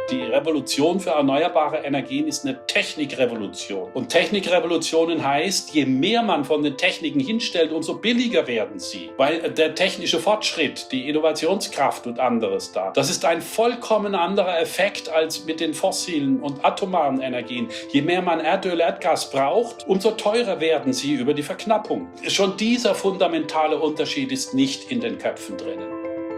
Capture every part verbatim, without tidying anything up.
Die Revolution für erneuerbare Energien ist eine Technikrevolution. Und Technikrevolutionen heißt, je mehr man von den Techniken hinstellt, umso billiger werden sie. Weil der technische Fortschritt, die Innovationskraft und anderes da, das ist ein vollkommen anderer Effekt als mit den fossilen und atomaren Energien. Je mehr man Erdöl, Erdgas braucht, umso teurer werden sie über die Verknappung. Schon dieser fundamentale Unterschied ist nicht in den Köpfen drinnen.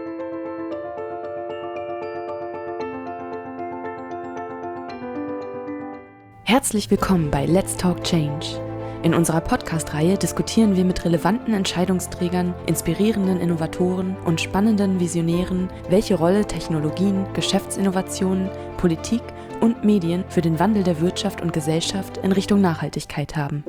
Herzlich willkommen bei Let's Talk Change. In unserer Podcast-Reihe diskutieren wir mit relevanten Entscheidungsträgern, inspirierenden Innovatoren und spannenden Visionären, welche Rolle Technologien, Geschäftsinnovationen, Politik und Medien für den Wandel der Wirtschaft und Gesellschaft in Richtung Nachhaltigkeit haben.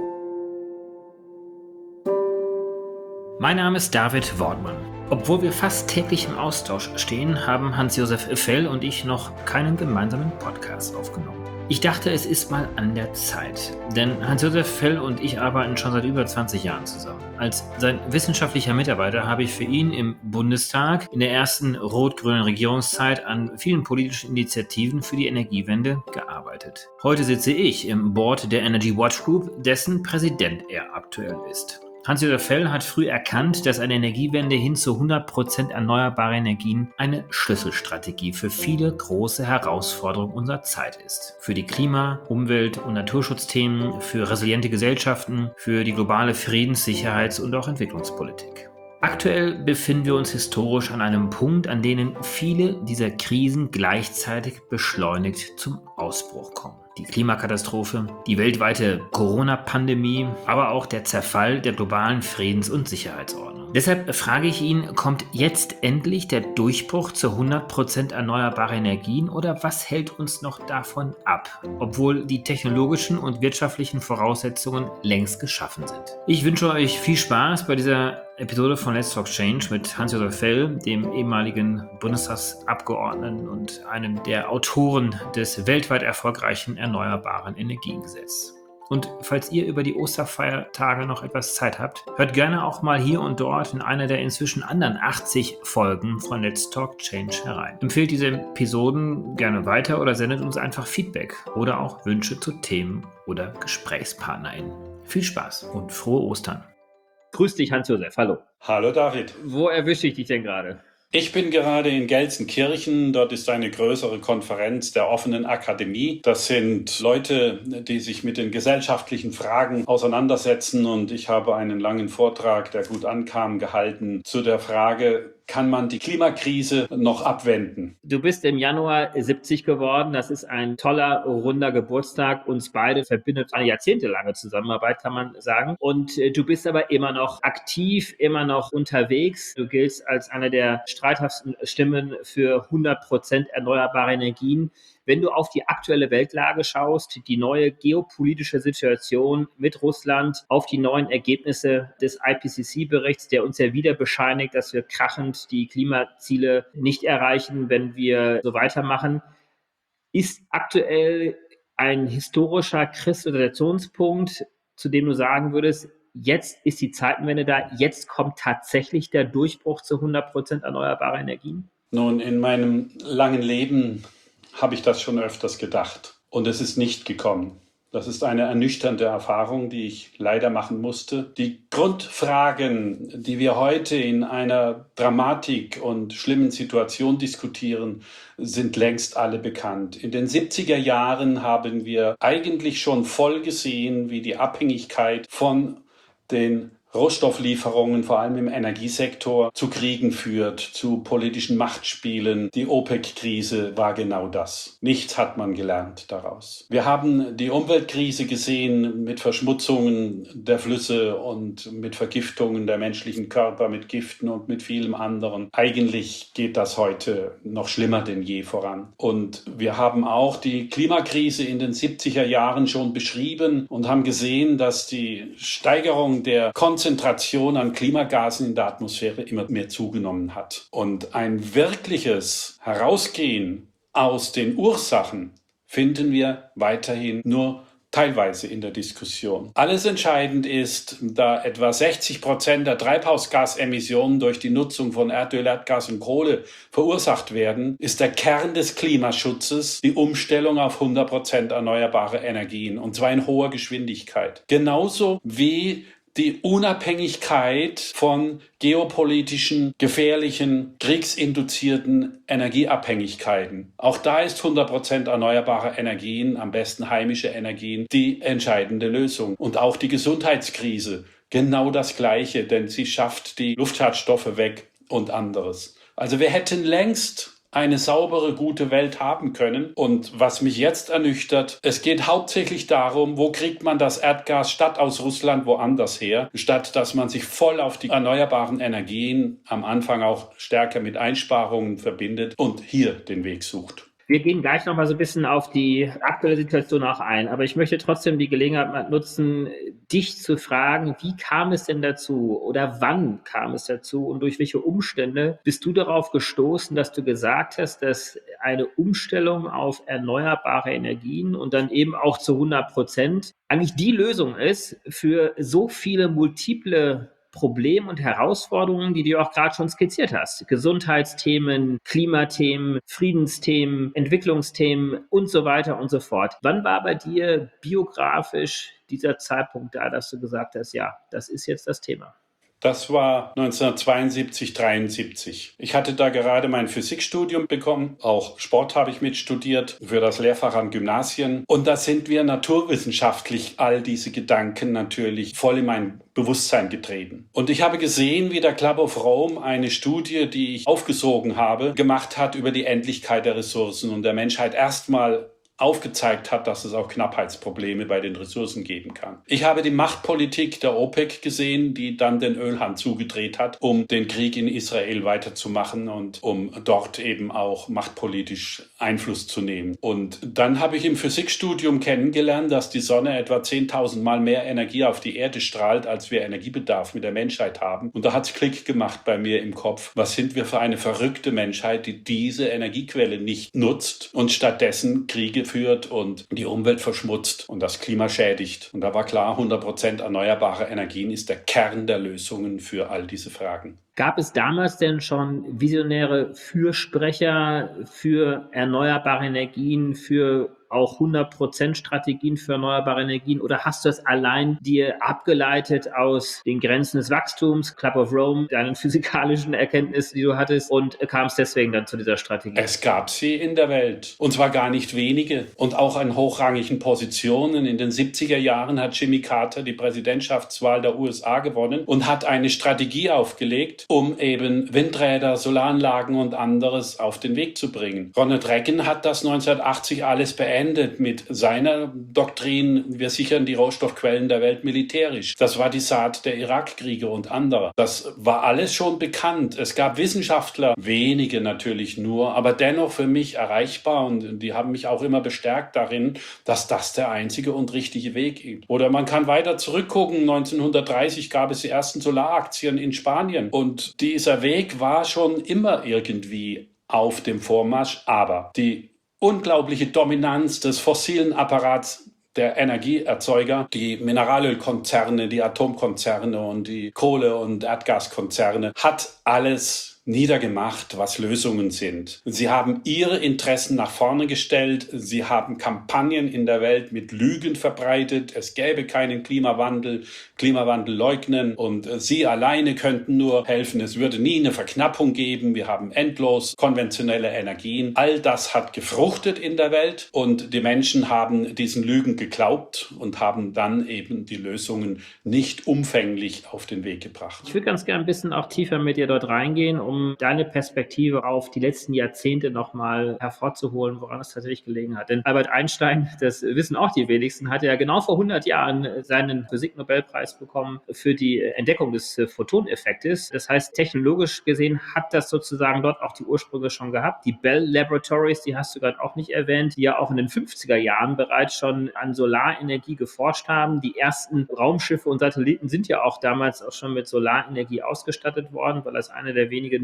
Mein Name ist David Wortmann. Obwohl wir fast täglich im Austausch stehen, haben Hans-Josef Fell und ich noch keinen gemeinsamen Podcast aufgenommen. Ich dachte, es ist mal an der Zeit, denn Hans-Josef Fell und ich arbeiten schon seit über zwanzig Jahren zusammen. Als sein wissenschaftlicher Mitarbeiter habe ich für ihn im Bundestag in der ersten rot-grünen Regierungszeit an vielen politischen Initiativen für die Energiewende gearbeitet. Heute sitze ich im Board der Energy Watch Group, dessen Präsident er aktuell ist. Hans-Josef Fell hat früh erkannt, dass eine Energiewende hin zu hundert Prozent erneuerbare Energien eine Schlüsselstrategie für viele große Herausforderungen unserer Zeit ist. Für die Klima-, Umwelt- und Naturschutzthemen, für resiliente Gesellschaften, für die globale Friedens-, Sicherheits- und auch Entwicklungspolitik. Aktuell befinden wir uns historisch an einem Punkt, an dem viele dieser Krisen gleichzeitig beschleunigt zum Ausbruch kommen. Die Klimakatastrophe, die weltweite Corona-Pandemie, aber auch der Zerfall der globalen Friedens- und Sicherheitsordnung. Deshalb frage ich ihn, kommt jetzt endlich der Durchbruch zu hundert Prozent erneuerbare Energien oder was hält uns noch davon ab, obwohl die technologischen und wirtschaftlichen Voraussetzungen längst geschaffen sind? Ich wünsche euch viel Spaß bei dieser Episode von Let's Talk Change mit Hans-Josef Fell, dem ehemaligen Bundestagsabgeordneten und einem der Autoren des weltweit erfolgreichen Erneuerbaren Energiengesetzes. Und falls ihr über die Osterfeiertage noch etwas Zeit habt, hört gerne auch mal hier und dort in einer der inzwischen anderen achtzig Folgen von Let's Talk Change herein. Empfehlt diese Episoden gerne weiter oder sendet uns einfach Feedback oder auch Wünsche zu Themen oder GesprächspartnerInnen. Viel Spaß und frohe Ostern. Grüß dich, Hans-Josef. Hallo. Hallo David. Wo erwische ich dich denn gerade? Ich bin gerade in Gelsenkirchen. Dort ist eine größere Konferenz der offenen Akademie. Das sind Leute, die sich mit den gesellschaftlichen Fragen auseinandersetzen. Und ich habe einen langen Vortrag, der gut ankam, gehalten zu der Frage, kann man die Klimakrise noch abwenden? Du bist im Januar siebzig geworden. Das ist ein toller, runder Geburtstag. Uns beide verbindet eine jahrzehntelange Zusammenarbeit, kann man sagen. Und äh, du bist aber immer noch aktiv, immer noch unterwegs. Du giltst als einer der streithaftesten Stimmen für hundert Prozent erneuerbare Energien. Wenn du auf die aktuelle Weltlage schaust, die neue geopolitische Situation mit Russland, auf die neuen Ergebnisse des I P C C-Berichts, der uns ja wieder bescheinigt, dass wir krachend die Klimaziele nicht erreichen, wenn wir so weitermachen, ist aktuell ein historischer Kristallisationspunkt, zu dem du sagen würdest, jetzt ist die Zeitenwende da, jetzt kommt tatsächlich der Durchbruch zu hundert Prozent erneuerbare Energien? Nun, in meinem langen Leben habe ich das schon öfters gedacht. Und es ist nicht gekommen. Das ist eine ernüchternde Erfahrung, die ich leider machen musste. Die Grundfragen, die wir heute in einer Dramatik und schlimmen Situation diskutieren, sind längst alle bekannt. In den siebziger Jahren haben wir eigentlich schon voll gesehen, wie die Abhängigkeit von den Rohstofflieferungen, vor allem im Energiesektor, zu Kriegen führt, zu politischen Machtspielen. Die OPEC-Krise war genau das. Nichts hat man gelernt daraus. Wir haben die Umweltkrise gesehen mit Verschmutzungen der Flüsse und mit Vergiftungen der menschlichen Körper, mit Giften und mit vielem anderen. Eigentlich geht das heute noch schlimmer denn je voran. Und wir haben auch die Klimakrise in den siebziger Jahren schon beschrieben und haben gesehen, dass die Steigerung der Konzentration an Klimagasen in der Atmosphäre immer mehr zugenommen hat. Und ein wirkliches Herausgehen aus den Ursachen finden wir weiterhin nur teilweise in der Diskussion. Alles entscheidend ist, da etwa sechzig Prozent der Treibhausgasemissionen durch die Nutzung von Erdöl, Erdgas und Kohle verursacht werden, ist der Kern des Klimaschutzes die Umstellung auf hundert Prozent erneuerbare Energien, und zwar in hoher Geschwindigkeit. Genauso wie die Unabhängigkeit von geopolitischen, gefährlichen, kriegsinduzierten Energieabhängigkeiten. Auch da ist hundert Prozent erneuerbare Energien, am besten heimische Energien, die entscheidende Lösung. Und auch die Gesundheitskrise, genau das Gleiche, denn sie schafft die Luftschadstoffe weg und anderes. Also wir hätten längst eine saubere, gute Welt haben können. Und was mich jetzt ernüchtert, es geht hauptsächlich darum, wo kriegt man das Erdgas statt aus Russland woanders her, statt dass man sich voll auf die erneuerbaren Energien am Anfang auch stärker mit Einsparungen verbindet und hier den Weg sucht. Wir gehen gleich noch mal so ein bisschen auf die aktuelle Situation auch ein, aber ich möchte trotzdem die Gelegenheit mal nutzen, dich zu fragen, wie kam es denn dazu oder wann kam es dazu und durch welche Umstände bist du darauf gestoßen, dass du gesagt hast, dass eine Umstellung auf erneuerbare Energien und dann eben auch zu hundert Prozent eigentlich die Lösung ist für so viele multiple Probleme und Herausforderungen, die du auch gerade schon skizziert hast. Gesundheitsthemen, Klimathemen, Friedensthemen, Entwicklungsthemen und so weiter und so fort. Wann war bei dir biografisch dieser Zeitpunkt da, dass du gesagt hast, ja, das ist jetzt das Thema? Das war neunzehnhundertzweiundsiebzig, dreiundsiebzig. Ich hatte da gerade mein Physikstudium bekommen. Auch Sport habe ich mitstudiert für das Lehrfach an Gymnasien. Und da sind wir naturwissenschaftlich all diese Gedanken natürlich voll in mein Bewusstsein getreten. Und ich habe gesehen, wie der Club of Rome eine Studie, die ich aufgesogen habe, gemacht hat über die Endlichkeit der Ressourcen und der Menschheit erstmal aufgezeigt hat, dass es auch Knappheitsprobleme bei den Ressourcen geben kann. Ich habe die Machtpolitik der OPEC gesehen, die dann den Ölhahn zugedreht hat, um den Krieg in Israel weiterzumachen und um dort eben auch machtpolitisch Einfluss zu nehmen. Und dann habe ich im Physikstudium kennengelernt, dass die Sonne etwa zehntausend Mal mehr Energie auf die Erde strahlt, als wir Energiebedarf mit der Menschheit haben. Und da hat es Klick gemacht bei mir im Kopf. Was sind wir für eine verrückte Menschheit, die diese Energiequelle nicht nutzt und stattdessen Kriege führt und die Umwelt verschmutzt und das Klima schädigt. Und da war klar, hundert Prozent erneuerbare Energien ist der Kern der Lösungen für all diese Fragen. Gab es damals denn schon visionäre Fürsprecher für erneuerbare Energien, für auch hundert Prozent Strategien für erneuerbare Energien, oder hast du es allein dir abgeleitet aus den Grenzen des Wachstums, Club of Rome, deinen physikalischen Erkenntnissen, die du hattest, und kamst deswegen dann zu dieser Strategie? Es gab sie in der Welt, und zwar gar nicht wenige und auch an hochrangigen Positionen. In den siebziger Jahren hat Jimmy Carter die Präsidentschaftswahl der U S A gewonnen und hat eine Strategie aufgelegt, um eben Windräder, Solaranlagen und anderes auf den Weg zu bringen. Ronald Reagan hat das neunzehnhundertachtzig alles beendet mit seiner Doktrin, wir sichern die Rohstoffquellen der Welt militärisch. Das war die Saat der Irakkriege und anderer. Das war alles schon bekannt. Es gab Wissenschaftler, wenige natürlich nur, aber dennoch für mich erreichbar, und die haben mich auch immer bestärkt darin, dass das der einzige und richtige Weg ist. Oder man kann weiter zurückgucken. neunzehnhundertdreißig gab es die ersten Solaraktien in Spanien, und dieser Weg war schon immer irgendwie auf dem Vormarsch, aber die unglaubliche Dominanz des fossilen Apparats der Energieerzeuger, die Mineralölkonzerne, die Atomkonzerne und die Kohle- und Erdgaskonzerne, hat alles niedergemacht, was Lösungen sind. Sie haben ihre Interessen nach vorne gestellt. Sie haben Kampagnen in der Welt mit Lügen verbreitet. Es gäbe keinen Klimawandel, Klimawandel leugnen, und sie alleine könnten nur helfen. Es würde nie eine Verknappung geben. Wir haben endlos konventionelle Energien. All das hat gefruchtet in der Welt, und die Menschen haben diesen Lügen geglaubt und haben dann eben die Lösungen nicht umfänglich auf den Weg gebracht. Ich würde ganz gerne ein bisschen auch tiefer mit dir dort reingehen, um deine Perspektive auf die letzten Jahrzehnte nochmal hervorzuholen, woran es tatsächlich gelegen hat. Denn Albert Einstein, das wissen auch die wenigsten, hat ja genau vor hundert Jahren seinen Physiknobelpreis bekommen für die Entdeckung des Photoneffektes. Das heißt, technologisch gesehen hat das sozusagen dort auch die Ursprünge schon gehabt. Die Bell Laboratories, die hast du gerade auch nicht erwähnt, die ja auch in den fünfziger Jahren bereits schon an Solarenergie geforscht haben. Die ersten Raumschiffe und Satelliten sind ja auch damals auch schon mit Solarenergie ausgestattet worden, weil das eine der wenigen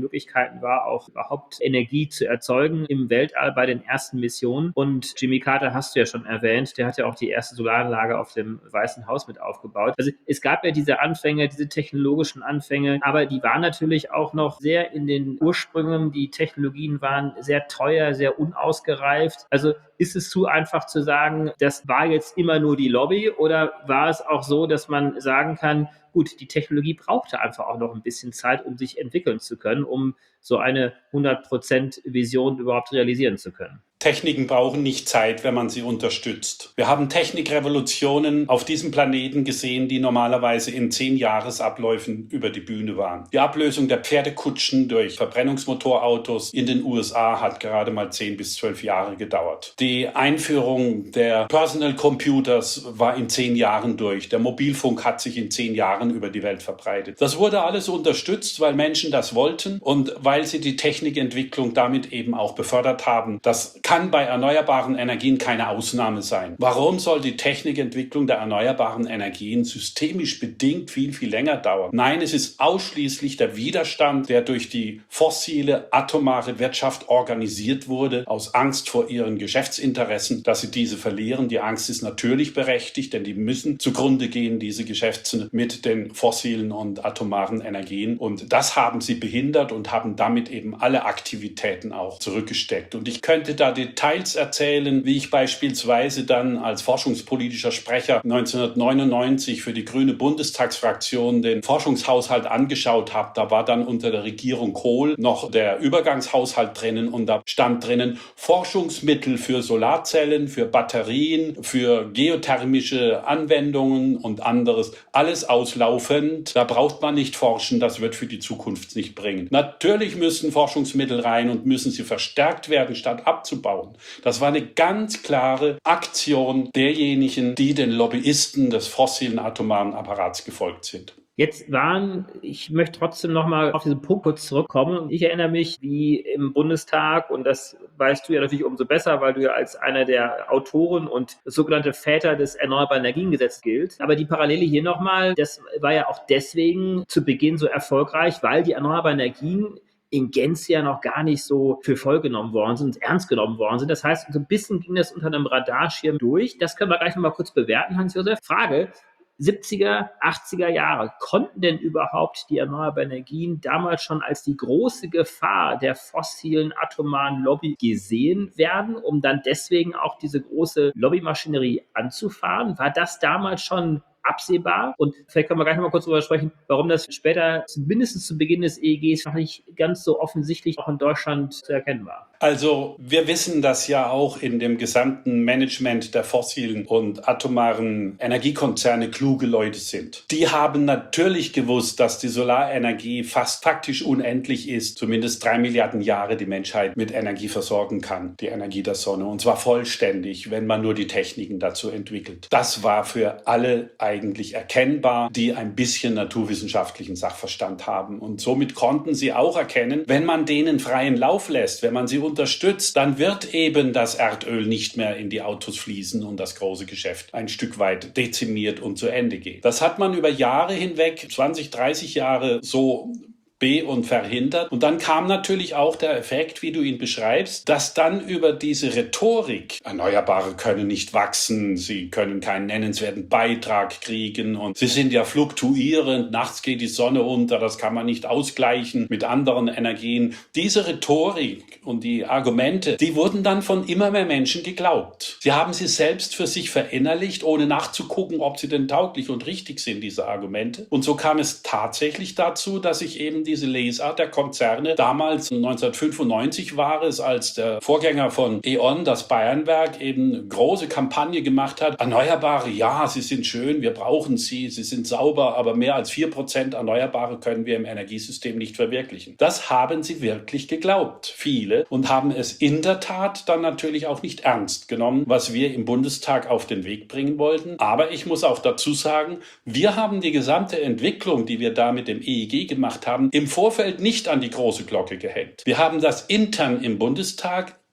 Möglichkeiten war, auch überhaupt Energie zu erzeugen im Weltall bei den ersten Missionen. Und Jimmy Carter hast du ja schon erwähnt, der hat ja auch die erste Solaranlage auf dem Weißen Haus mit aufgebaut. Also es gab ja diese Anfänge, diese technologischen Anfänge, aber die waren natürlich auch noch sehr in den Ursprüngen. Die Technologien waren sehr teuer, sehr unausgereift. Also ist es zu einfach zu sagen, das war jetzt immer nur die Lobby, oder war es auch so, dass man sagen kann, gut, die Technologie brauchte einfach auch noch ein bisschen Zeit, um sich entwickeln zu können, um so eine hundert Prozent Vision überhaupt realisieren zu können? Techniken brauchen nicht Zeit, wenn man sie unterstützt. Wir haben Technikrevolutionen auf diesem Planeten gesehen, die normalerweise in zehn Jahresabläufen über die Bühne waren. Die Ablösung der Pferdekutschen durch Verbrennungsmotorautos in den U S A hat gerade mal zehn bis zwölf Jahre gedauert. Die Einführung der Personal Computers war in zehn Jahren durch. Der Mobilfunk hat sich in zehn Jahren über die Welt verbreitet. Das wurde alles unterstützt, weil Menschen das wollten und weil sie die Technikentwicklung damit eben auch befördert haben. Das kann bei erneuerbaren Energien keine Ausnahme sein. Warum soll die Technikentwicklung der erneuerbaren Energien systemisch bedingt viel, viel länger dauern? Nein, es ist ausschließlich der Widerstand, der durch die fossile, atomare Wirtschaft organisiert wurde, aus Angst vor ihren Geschäftsinteressen, dass sie diese verlieren. Die Angst ist natürlich berechtigt, denn die müssen zugrunde gehen, diese Geschäfte mit den fossilen und atomaren Energien. Und das haben sie behindert und haben damit eben alle Aktivitäten auch zurückgesteckt. Und ich könnte da Details erzählen, wie ich beispielsweise dann als forschungspolitischer Sprecher neunzehnhundertneunundneunzig für die grüne Bundestagsfraktion den Forschungshaushalt angeschaut habe. Da war dann unter der Regierung Kohl noch der Übergangshaushalt drinnen und da stand drinnen Forschungsmittel für Solarzellen, für Batterien, für geothermische Anwendungen und anderes. Alles auslaufend. Da braucht man nicht forschen, das wird für die Zukunft nicht bringen. Natürlich müssen Forschungsmittel rein und müssen sie verstärkt werden, statt abzubauen. Das war eine ganz klare Aktion derjenigen, die den Lobbyisten des fossilen atomaren Apparats gefolgt sind. Jetzt waren, ich möchte trotzdem nochmal auf diesen Punkt kurz zurückkommen. Ich erinnere mich, wie im Bundestag, und das weißt du ja natürlich umso besser, weil du ja als einer der Autoren und sogenannte Väter des Erneuerbaren Energiengesetzes gilt. Aber die Parallele hier nochmal, das war ja auch deswegen zu Beginn so erfolgreich, weil die erneuerbaren Energien in Gänze ja noch gar nicht so für voll genommen worden sind, ernst genommen worden sind. Das heißt, so ein bisschen ging das unter einem Radarschirm durch. Das können wir gleich nochmal kurz bewerten, Hans-Josef. Frage: siebziger, achtziger Jahre, konnten denn überhaupt die erneuerbaren Energien damals schon als die große Gefahr der fossilen atomaren Lobby gesehen werden, um dann deswegen auch diese große Lobbymaschinerie anzufahren? War das damals schon absehbar? Und vielleicht können wir gleich noch mal kurz darüber sprechen, warum das später, zumindest zu Beginn des E E Gs, noch nicht ganz so offensichtlich auch in Deutschland zu erkennen war. Also wir wissen, dass ja auch in dem gesamten Management der fossilen und atomaren Energiekonzerne kluge Leute sind. Die haben natürlich gewusst, dass die Solarenergie fast faktisch unendlich ist, zumindest drei Milliarden Jahre die Menschheit mit Energie versorgen kann, die Energie der Sonne, und zwar vollständig, wenn man nur die Techniken dazu entwickelt. Das war für alle eigentlich erkennbar, die ein bisschen naturwissenschaftlichen Sachverstand haben. Und somit konnten sie auch erkennen, wenn man denen freien Lauf lässt, wenn man sie unterstützt, dann wird eben das Erdöl nicht mehr in die Autos fließen und das große Geschäft ein Stück weit dezimiert und zu Ende geht. Das hat man über Jahre hinweg, zwanzig, dreißig Jahre so be- und verhindert. Und dann kam natürlich auch der Effekt, wie du ihn beschreibst, dass dann über diese Rhetorik, Erneuerbare können nicht wachsen, sie können keinen nennenswerten Beitrag kriegen und sie sind ja fluktuierend, nachts geht die Sonne unter, das kann man nicht ausgleichen mit anderen Energien. Diese Rhetorik und die Argumente, die wurden dann von immer mehr Menschen geglaubt. Sie haben sie selbst für sich verinnerlicht, ohne nachzugucken, ob sie denn tauglich und richtig sind, diese Argumente. Und so kam es tatsächlich dazu, dass sich eben diese Lesart der Konzerne, damals neunzehnhundertfünfundneunzig war es, als der Vorgänger von E.ON, das Bayernwerk, eben große Kampagne gemacht hat. Erneuerbare, ja, sie sind schön, wir brauchen sie, sie sind sauber, aber mehr als vier Prozent Erneuerbare können wir im Energiesystem nicht verwirklichen. Das haben sie wirklich geglaubt, viele, und haben es in der Tat dann natürlich auch nicht ernst genommen, was wir im Bundestag auf den Weg bringen wollten. Aber ich muss auch dazu sagen, wir haben die gesamte Entwicklung, die wir da mit dem E E G gemacht haben, im Vorfeld nicht an die große Glocke gehängt. Wir haben das intern im Bundestag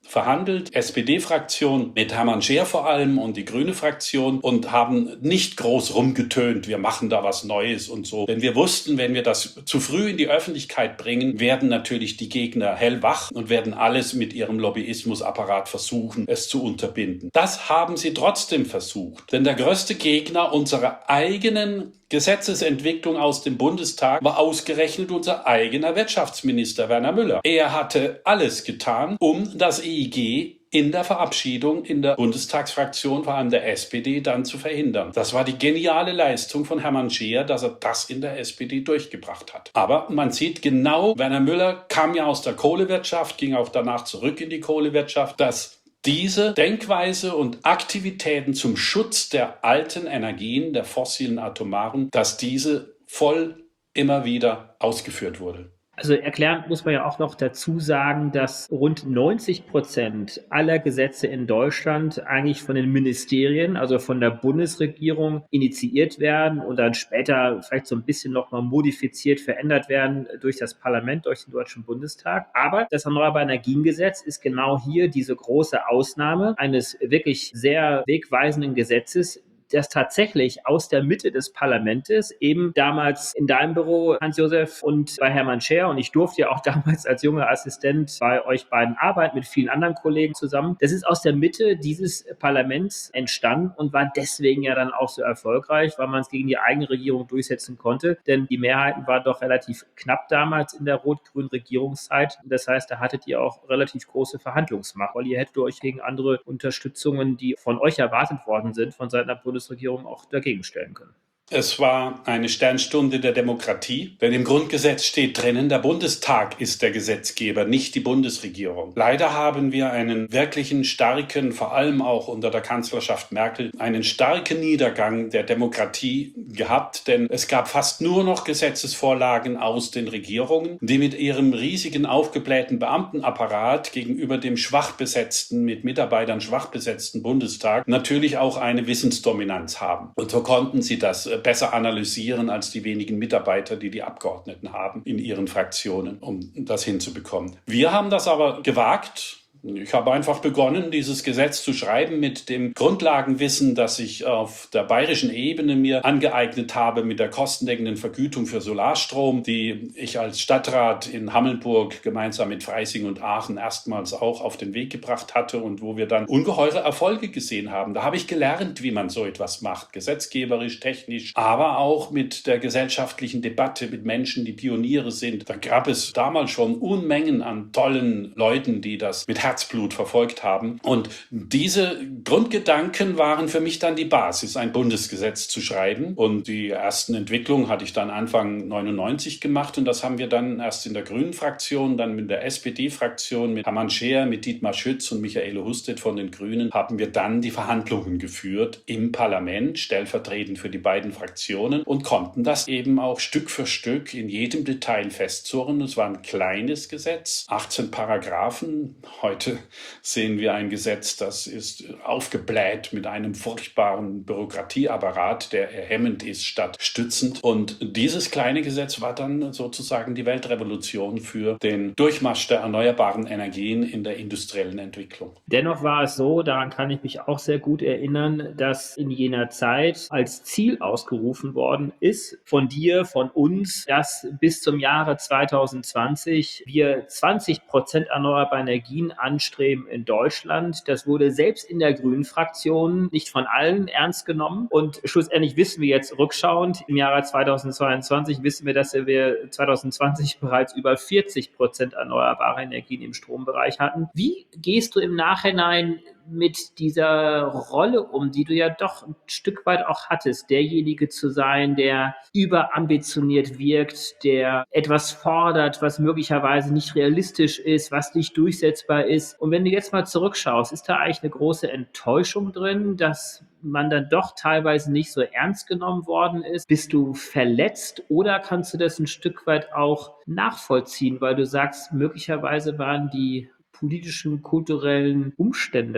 verhandelt, S P D-Fraktion mit Hermann Scheer vor allem und die grüne Fraktion, und haben nicht groß rumgetönt, wir machen da was Neues und so. Denn wir wussten, wenn wir das zu früh in die Öffentlichkeit bringen, werden natürlich die Gegner hellwach und werden alles mit ihrem Lobbyismusapparat versuchen, es zu unterbinden. Das haben sie trotzdem versucht. Denn der größte Gegner unserer eigenen Gesetzesentwicklung aus dem Bundestag war ausgerechnet unser eigener Wirtschaftsminister Werner Müller. Er hatte alles getan, um das E I G in der Verabschiedung in der Bundestagsfraktion, vor allem der S P D, dann zu verhindern. Das war die geniale Leistung von Hermann Scheer, dass er das in der S P D durchgebracht hat. Aber man sieht genau, Werner Müller kam ja aus der Kohlewirtschaft, ging auch danach zurück in die Kohlewirtschaft, dass diese Denkweise und Aktivitäten zum Schutz der alten Energien, der fossilen Atomaren, dass diese voll immer wieder ausgeführt wurde. Also erklären muss man ja auch noch dazu sagen, dass rund neunzig Prozent aller Gesetze in Deutschland eigentlich von den Ministerien, also von der Bundesregierung, initiiert werden und dann später vielleicht so ein bisschen nochmal modifiziert, verändert werden durch das Parlament, durch den Deutschen Bundestag. Aber das Erneuerbare Energiengesetz ist genau hier diese große Ausnahme eines wirklich sehr wegweisenden Gesetzes, das tatsächlich aus der Mitte des Parlaments, eben damals in deinem Büro, Hans-Josef, und bei Hermann Scheer, und ich durfte ja auch damals als junger Assistent bei euch beiden arbeiten, mit vielen anderen Kollegen zusammen. Das ist aus der Mitte dieses Parlaments entstanden und war deswegen ja dann auch so erfolgreich, weil man es gegen die eigene Regierung durchsetzen konnte, denn die Mehrheiten waren doch relativ knapp damals in der rot-grünen Regierungszeit. Das heißt, da hattet ihr auch relativ große Verhandlungsmacht, weil ihr hättet euch gegen andere Unterstützungen, die von euch erwartet worden sind, von Seiten der Bundesregierung auch dagegen stellen können. Es war eine Sternstunde der Demokratie, denn im Grundgesetz steht drinnen, der Bundestag ist der Gesetzgeber, nicht die Bundesregierung. Leider haben wir einen wirklichen starken, vor allem auch unter der Kanzlerschaft Merkel, einen starken Niedergang der Demokratie gehabt, denn es gab fast nur noch Gesetzesvorlagen aus den Regierungen, die mit ihrem riesigen aufgeblähten Beamtenapparat gegenüber dem schwach besetzten, mit Mitarbeitern schwach besetzten Bundestag natürlich auch eine Wissensdominanz haben. Und so konnten sie das besser analysieren als die wenigen Mitarbeiter, die die Abgeordneten haben in ihren Fraktionen, um das hinzubekommen. Wir haben das aber gewagt. Ich habe einfach begonnen, dieses Gesetz zu schreiben mit dem Grundlagenwissen, das ich auf der bayerischen Ebene mir angeeignet habe mit der kostendeckenden Vergütung für Solarstrom, die ich als Stadtrat in Hammelburg gemeinsam mit Freising und Aachen erstmals auch auf den Weg gebracht hatte und wo wir dann ungeheure Erfolge gesehen haben. Da habe ich gelernt, wie man so etwas macht, gesetzgeberisch, technisch, aber auch mit der gesellschaftlichen Debatte, mit Menschen, die Pioniere sind. Da gab es damals schon Unmengen an tollen Leuten, die das mit Herzblut verfolgt haben. Und diese Grundgedanken waren für mich dann die Basis, ein Bundesgesetz zu schreiben. Und die ersten Entwicklungen hatte ich dann Anfang neunundneunzig gemacht. Und das haben wir dann erst in der Grünen Fraktion, dann mit der S P D-Fraktion, mit Hermann Scheer, mit Dietmar Schütz und Michaele Husted von den Grünen, haben wir dann die Verhandlungen geführt im Parlament, stellvertretend für die beiden Fraktionen, und konnten das eben auch Stück für Stück in jedem Detail festzurren. Es war ein kleines Gesetz, achtzehn Paragraphen. Heute sehen wir ein Gesetz, das ist aufgebläht mit einem furchtbaren Bürokratieapparat, der hemmend ist statt stützend. Und dieses kleine Gesetz war dann sozusagen die Weltrevolution für den Durchmarsch der erneuerbaren Energien in der industriellen Entwicklung. Dennoch war es so, daran kann ich mich auch sehr gut erinnern, dass in jener Zeit als Ziel ausgerufen worden ist, von dir, von uns, dass bis zum Jahre zwanzig zwanzig wir zwanzig Prozent erneuerbare Energien anstreben in Deutschland. Das wurde selbst in der Grünen Fraktion nicht von allen ernst genommen. Und schlussendlich wissen wir jetzt rückschauend, im Jahre zweitausendzweiundzwanzig wissen wir, dass wir zwanzig zwanzig bereits über vierzig Prozent erneuerbare Energien im Strombereich hatten. Wie gehst du im Nachhinein mit dieser Rolle um, die du ja doch ein Stück weit auch hattest, derjenige zu sein, der überambitioniert wirkt, der etwas fordert, was möglicherweise nicht realistisch ist, was nicht durchsetzbar ist. Und wenn du jetzt mal zurückschaust, ist da eigentlich eine große Enttäuschung drin, dass man dann doch teilweise nicht so ernst genommen worden ist? Bist du verletzt oder kannst du das ein Stück weit auch nachvollziehen, weil du sagst, möglicherweise waren die politischen, kulturellen Umstände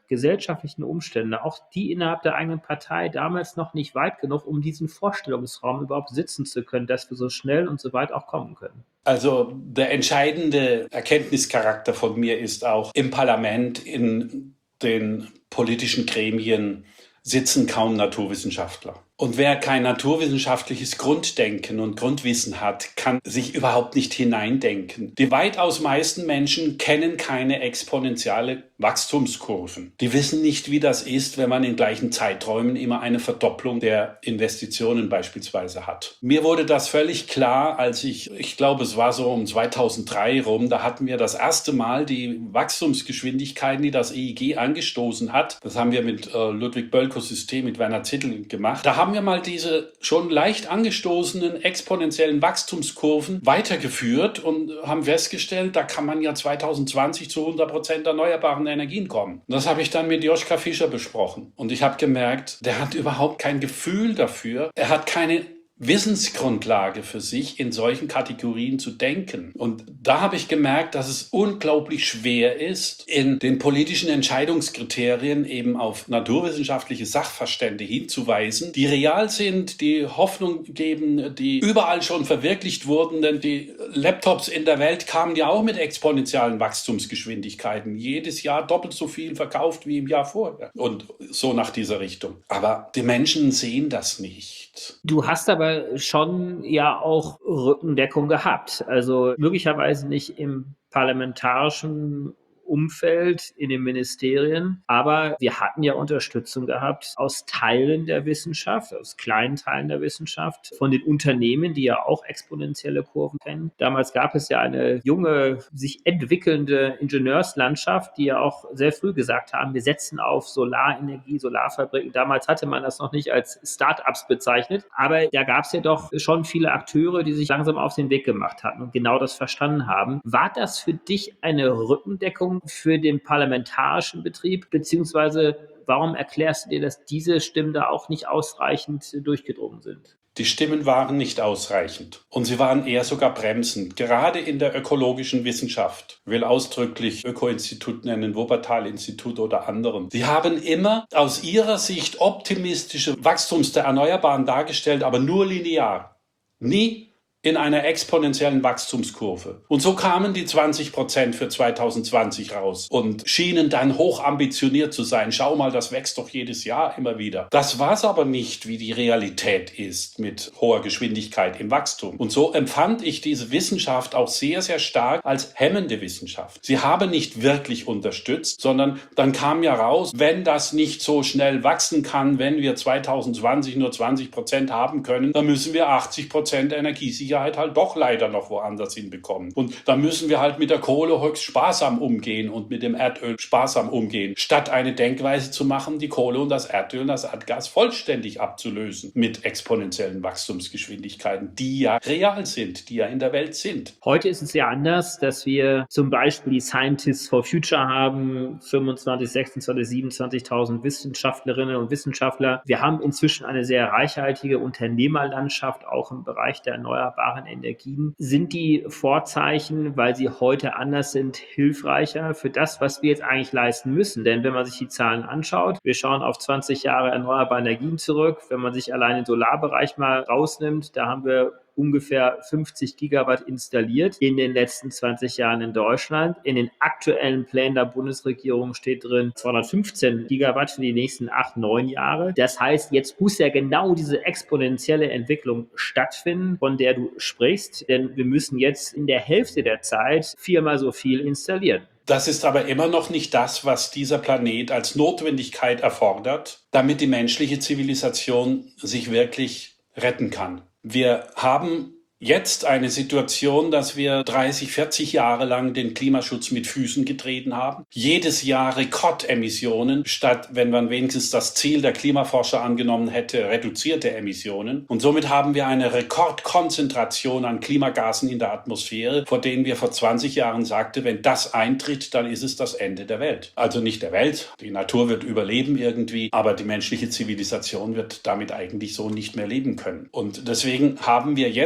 gesellschaftlichen Umstände, auch die innerhalb der eigenen Partei, damals noch nicht weit genug, um diesen Vorstellungsraum überhaupt sitzen zu können, dass wir so schnell und so weit auch kommen können? Also der entscheidende Erkenntnischarakter von mir ist auch, im Parlament, in den politischen Gremien sitzen kaum Naturwissenschaftler. Und wer kein naturwissenschaftliches Grunddenken und Grundwissen hat, kann sich überhaupt nicht hineindenken. Die weitaus meisten Menschen kennen keine exponentielle Wachstumskurven. Die wissen nicht, wie das ist, wenn man in gleichen Zeiträumen immer eine Verdopplung der Investitionen beispielsweise hat. Mir wurde das völlig klar, als ich, ich glaube, es war so um zweitausenddrei rum, da hatten wir das erste Mal die Wachstumsgeschwindigkeiten, die das E E G angestoßen hat. Das haben wir mit äh, Ludwig Bölkows System, mit Werner Zittel gemacht. Da haben wir mal diese schon leicht angestoßenen exponentiellen Wachstumskurven weitergeführt und haben festgestellt, da kann man ja zweitausendzwanzig zu hundert Prozent erneuerbaren Energien kommen. Und das habe ich dann mit Joschka Fischer besprochen. Und ich habe gemerkt, der hat überhaupt kein Gefühl dafür. Er hat keine Wissensgrundlage für sich, in solchen Kategorien zu denken. Und da habe ich gemerkt, dass es unglaublich schwer ist, in den politischen Entscheidungskriterien eben auf naturwissenschaftliche Sachverstände hinzuweisen, die real sind, die Hoffnung geben, die überall schon verwirklicht wurden. Denn die Laptops in der Welt kamen ja auch mit exponentiellen Wachstumsgeschwindigkeiten. Jedes Jahr doppelt so viel verkauft wie im Jahr vorher. Und so nach dieser Richtung. Aber die Menschen sehen das nicht. Du hast aber schon ja auch Rückendeckung gehabt. Also möglicherweise nicht im parlamentarischen Umfeld, in den Ministerien. Aber wir hatten ja Unterstützung gehabt aus Teilen der Wissenschaft, aus kleinen Teilen der Wissenschaft, von den Unternehmen, die ja auch exponentielle Kurven kennen. Damals gab es ja eine junge, sich entwickelnde Ingenieurslandschaft, die ja auch sehr früh gesagt haben, wir setzen auf Solarenergie, Solarfabriken. Damals hatte man das noch nicht als Start-ups bezeichnet. Aber da gab es ja doch schon viele Akteure, die sich langsam auf den Weg gemacht hatten und genau das verstanden haben. War das für dich eine Rückendeckung für den parlamentarischen Betrieb, beziehungsweise warum erklärst du dir, dass diese Stimmen da auch nicht ausreichend durchgedrungen sind? Die Stimmen waren nicht ausreichend und sie waren eher sogar bremsend, gerade in der ökologischen Wissenschaft. Ich will ausdrücklich Öko-Institut nennen, Wuppertal-Institut oder anderen. Sie haben immer aus ihrer Sicht optimistische Wachstums der Erneuerbaren dargestellt, aber nur linear. Nie in einer exponentiellen Wachstumskurve. Und so kamen die zwanzig Prozent für zweitausendzwanzig raus und schienen dann hoch ambitioniert zu sein. Schau mal, das wächst doch jedes Jahr immer wieder. Das war es aber nicht, wie die Realität ist mit hoher Geschwindigkeit im Wachstum. Und so empfand ich diese Wissenschaft auch sehr, sehr stark als hemmende Wissenschaft. Sie haben nicht wirklich unterstützt, sondern dann kam ja raus, wenn das nicht so schnell wachsen kann, wenn wir zweitausendzwanzig nur zwanzig Prozent haben können, dann müssen wir achtzig Prozent Energiesicherheit halt doch leider noch woanders hinbekommen. Und da müssen wir halt mit der Kohle höchst sparsam umgehen und mit dem Erdöl sparsam umgehen, statt eine Denkweise zu machen, die Kohle und das Erdöl und das Erdgas vollständig abzulösen mit exponentiellen Wachstumsgeschwindigkeiten, die ja real sind, die ja in der Welt sind. Heute ist es ja anders, dass wir zum Beispiel die Scientists for Future haben, fünfundzwanzig, sechsundzwanzig, siebenundzwanzigtausend Wissenschaftlerinnen und Wissenschaftler. Wir haben inzwischen eine sehr reichhaltige Unternehmerlandschaft, auch im Bereich der erneuerbaren Energien. Sind die Vorzeichen, weil sie heute anders sind, hilfreicher für das, was wir jetzt eigentlich leisten müssen? Denn wenn man sich die Zahlen anschaut, wir schauen auf zwanzig Jahre erneuerbare Energien zurück. Wenn man sich allein den Solarbereich mal rausnimmt, da haben wir ungefähr fünfzig Gigawatt installiert in den letzten zwanzig Jahren in Deutschland. In den aktuellen Plänen der Bundesregierung steht drin zweihundertfünfzehn Gigawatt für die nächsten acht, neun Jahre. Das heißt, jetzt muss ja genau diese exponentielle Entwicklung stattfinden, von der du sprichst, denn wir müssen jetzt in der Hälfte der Zeit viermal so viel installieren. Das ist aber immer noch nicht das, was dieser Planet als Notwendigkeit erfordert, damit die menschliche Zivilisation sich wirklich retten kann. Wir haben jetzt eine Situation, dass wir dreißig, vierzig Jahre lang den Klimaschutz mit Füßen getreten haben. Jedes Jahr Rekordemissionen, statt, wenn man wenigstens das Ziel der Klimaforscher angenommen hätte, reduzierte Emissionen. Und somit haben wir eine Rekordkonzentration an Klimagasen in der Atmosphäre, vor denen wir vor zwanzig Jahren sagten, wenn das eintritt, dann ist es das Ende der Welt. Also nicht der Welt, die Natur wird überleben irgendwie, aber die menschliche Zivilisation wird damit eigentlich so nicht mehr leben können. Und deswegen haben wir jetzt eine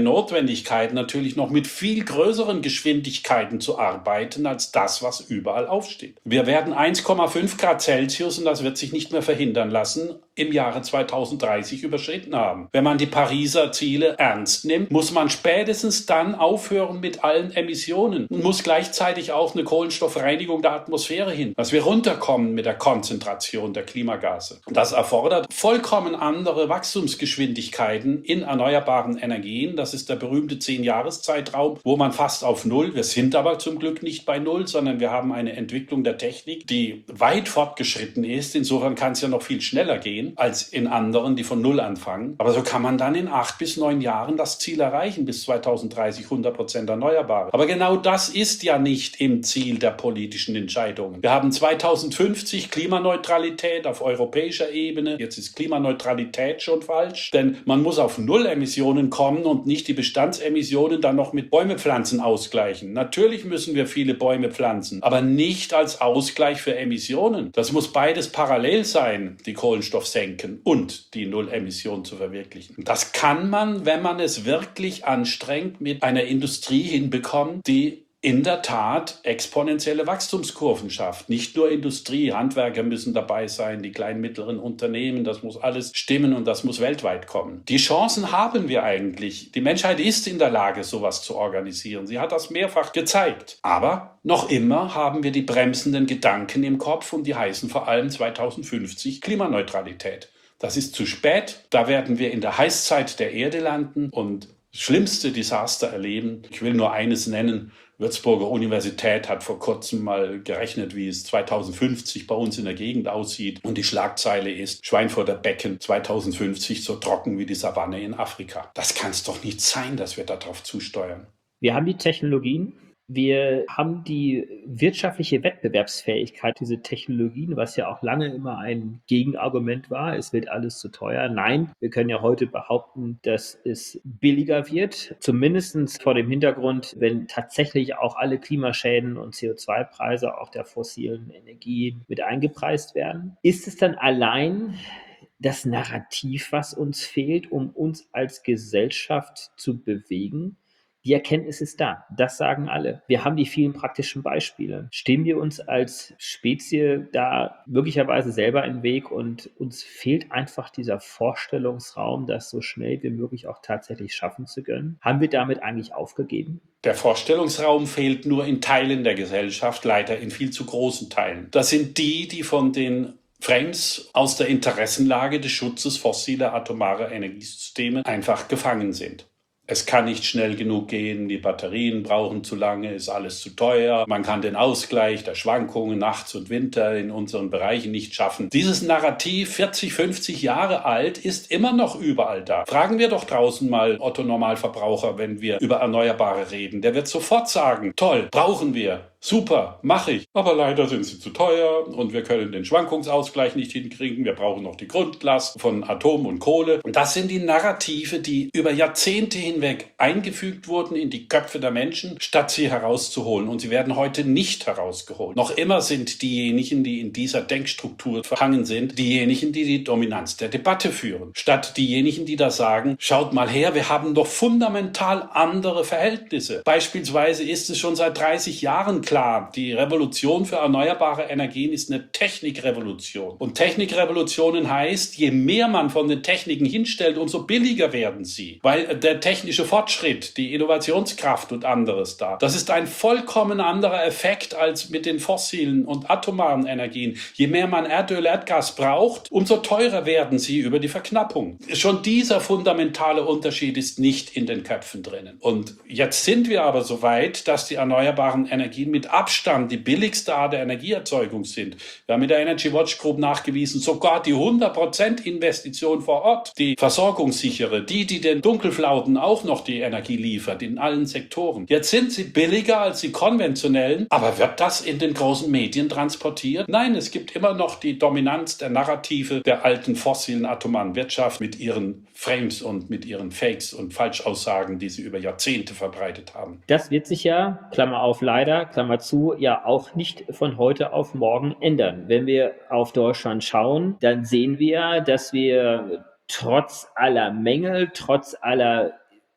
Notwendigkeit, natürlich noch mit viel größeren Geschwindigkeiten zu arbeiten als das, was überall aufsteht. Wir werden eins Komma fünf Grad Celsius, und das wird sich nicht mehr verhindern lassen, im Jahre zweitausenddreißig überschritten haben. Wenn man die Pariser Ziele ernst nimmt, muss man spätestens dann aufhören mit allen Emissionen und muss gleichzeitig auch eine Kohlenstoffreinigung der Atmosphäre hin, dass wir runterkommen mit der Konzentration der Klimagase. Das erfordert vollkommen andere Wachstumsgeschwindigkeiten in erneuerbaren Energien. Das ist der berühmte zehn-Jahres-Zeitraum, wo man fast auf Null, wir sind aber zum Glück nicht bei Null, sondern wir haben eine Entwicklung der Technik, die weit fortgeschritten ist. Insofern kann es ja noch viel schneller gehen als in anderen, die von Null anfangen. Aber so kann man dann in acht bis neun Jahren das Ziel erreichen, bis zweitausenddreißig hundert Prozent Erneuerbare. Aber genau das ist ja nicht im Ziel der politischen Entscheidungen. Wir haben zweitausendfünfzig Klimaneutralität auf europäischer Ebene. Jetzt ist Klimaneutralität schon falsch, denn man muss auf Null-Emissionen kommen und nicht die Bestandsemissionen dann noch mit Bäume pflanzen ausgleichen. Natürlich müssen wir viele Bäume pflanzen, aber nicht als Ausgleich für Emissionen. Das muss beides parallel sein, die Kohlenstoff senken und die Nullemission zu verwirklichen. Das kann man, wenn man es wirklich anstrengt, mit einer Industrie hinbekommen, die in der Tat exponentielle Wachstumskurven schafft. Nicht nur Industrie, Handwerker müssen dabei sein, die kleinen, mittleren Unternehmen, das muss alles stimmen und das muss weltweit kommen. Die Chancen haben wir eigentlich. Die Menschheit ist in der Lage, sowas zu organisieren. Sie hat das mehrfach gezeigt. Aber noch immer haben wir die bremsenden Gedanken im Kopf und die heißen vor allem zweitausendfünfzig Klimaneutralität. Das ist zu spät. Da werden wir in der Heißzeit der Erde landen und das schlimmste Desaster erleben. Ich will nur eines nennen. Würzburger Universität hat vor kurzem mal gerechnet, wie es zweitausendfünfzig bei uns in der Gegend aussieht. Und die Schlagzeile ist, Schweinfurter Becken zweitausendfünfzig so trocken wie die Savanne in Afrika. Das kann es doch nicht sein, dass wir darauf zusteuern. Wir haben die Technologien. Wir haben die wirtschaftliche Wettbewerbsfähigkeit, diese Technologien, was ja auch lange immer ein Gegenargument war, es wird alles zu teuer. Nein, wir können ja heute behaupten, dass es billiger wird, zumindest vor dem Hintergrund, wenn tatsächlich auch alle Klimaschäden und C O zwei Preise auch der fossilen Energie mit eingepreist werden. Ist es dann allein das Narrativ, was uns fehlt, um uns als Gesellschaft zu bewegen? Die Erkenntnis ist da, das sagen alle. Wir haben die vielen praktischen Beispiele. Stehen wir uns als Spezies da möglicherweise selber im Weg und uns fehlt einfach dieser Vorstellungsraum, das so schnell wie möglich auch tatsächlich schaffen zu können? Haben wir damit eigentlich aufgegeben? Der Vorstellungsraum fehlt nur in Teilen der Gesellschaft, leider in viel zu großen Teilen. Das sind die, die von den Frames aus der Interessenlage des Schutzes fossiler atomarer Energiesysteme einfach gefangen sind. Es kann nicht schnell genug gehen, die Batterien brauchen zu lange, ist alles zu teuer. Man kann den Ausgleich der Schwankungen nachts und Winter in unseren Bereichen nicht schaffen. Dieses Narrativ, vierzig, fünfzig Jahre alt, ist immer noch überall da. Fragen wir doch draußen mal Otto Normalverbraucher, wenn wir über Erneuerbare reden. Der wird sofort sagen, toll, brauchen wir. Super, mache ich. Aber leider sind sie zu teuer und wir können den Schwankungsausgleich nicht hinkriegen. Wir brauchen noch die Grundlast von Atom und Kohle. Und das sind die Narrative, die über Jahrzehnte hinweg eingefügt wurden in die Köpfe der Menschen, statt sie herauszuholen. Und sie werden heute nicht herausgeholt. Noch immer sind diejenigen, die in dieser Denkstruktur verhangen sind, diejenigen, die die Dominanz der Debatte führen. Statt diejenigen, die da sagen, schaut mal her, wir haben doch fundamental andere Verhältnisse. Beispielsweise ist es schon seit dreißig Jahren klar, die Revolution für erneuerbare Energien ist eine Technikrevolution. Und Technikrevolutionen heißt, je mehr man von den Techniken hinstellt, umso billiger werden sie. Weil der technische Fortschritt, die Innovationskraft und anderes da, das ist ein vollkommen anderer Effekt als mit den fossilen und atomaren Energien. Je mehr man Erdöl, Erdgas braucht, umso teurer werden sie über die Verknappung. Schon dieser fundamentale Unterschied ist nicht in den Köpfen drinnen. Und jetzt sind wir aber so weit, dass die erneuerbaren Energien mit Abstand die billigste Art der Energieerzeugung sind. Wir haben mit der Energy Watch Group nachgewiesen, sogar die hundert Prozent Investition vor Ort, die versorgungssichere, die, die den Dunkelflauten auch noch die Energie liefert, in allen Sektoren. Jetzt sind sie billiger als die konventionellen, aber wird das in den großen Medien transportiert? Nein, es gibt immer noch die Dominanz der Narrative der alten fossilen atomaren Wirtschaft mit ihren Frames und mit ihren Fakes und Falschaussagen, die sie über Jahrzehnte verbreitet haben. Das wird sich ja, Klammer auf leider, Klammer zu, ja auch nicht von heute auf morgen ändern. Wenn wir auf Deutschland schauen, dann sehen wir, dass wir trotz aller Mängel, trotz aller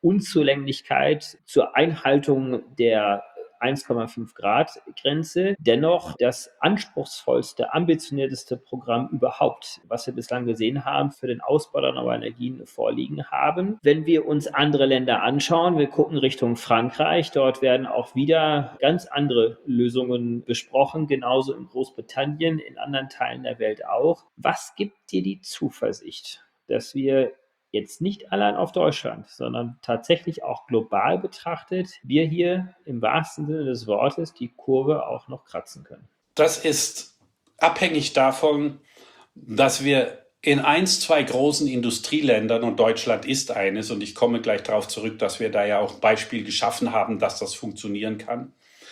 Unzulänglichkeit zur Einhaltung der eins Komma fünf Grad Grenze, dennoch das anspruchsvollste, ambitionierteste Programm überhaupt, was wir bislang gesehen haben, für den Ausbau der erneuerbaren Energien vorliegen haben. Wenn wir uns andere Länder anschauen, wir gucken Richtung Frankreich, dort werden auch wieder ganz andere Lösungen besprochen, genauso in Großbritannien, in anderen Teilen der Welt auch. Was gibt dir die Zuversicht, dass wir jetzt nicht allein auf Deutschland, sondern tatsächlich auch global betrachtet, wir hier im wahrsten Sinne des Wortes die Kurve auch noch kratzen können? Das ist abhängig davon, dass wir in eins, zwei großen Industrieländern, und Deutschland ist eines, und ich komme gleich darauf zurück, dass wir da ja auch ein Beispiel geschaffen haben, dass das funktionieren kann.